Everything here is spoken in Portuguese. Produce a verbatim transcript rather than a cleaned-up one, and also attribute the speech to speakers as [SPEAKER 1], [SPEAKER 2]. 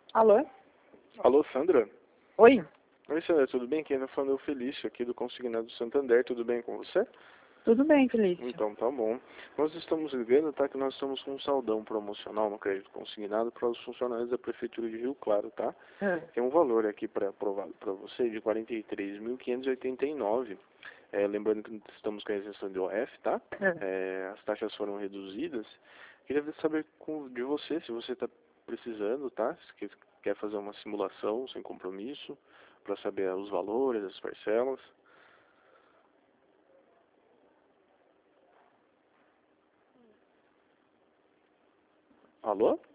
[SPEAKER 1] Alô?
[SPEAKER 2] Alô, Sandra?
[SPEAKER 1] Oi?
[SPEAKER 2] Oi, Sandra, tudo bem? Quem tá falando é o Felício, aqui do Consignado Santander. Tudo bem com você?
[SPEAKER 1] Tudo bem, Felício?
[SPEAKER 2] Então, tá bom. Nós estamos ligando, tá? Que nós estamos com um saldão promocional no crédito consignado para os funcionários da Prefeitura de Rio Claro, tá?
[SPEAKER 1] Ah,
[SPEAKER 2] Tem um valor aqui pré-aprovado para você de quarenta e três mil quinhentos e oitenta e nove. É, lembrando que estamos com a isenção de O F, tá?
[SPEAKER 1] ah.
[SPEAKER 2] É, as taxas foram reduzidas. Queria saber com, de você, se você está precisando, tá? Se quer quer fazer uma simulação sem compromisso, para saber os valores, as parcelas. Alô?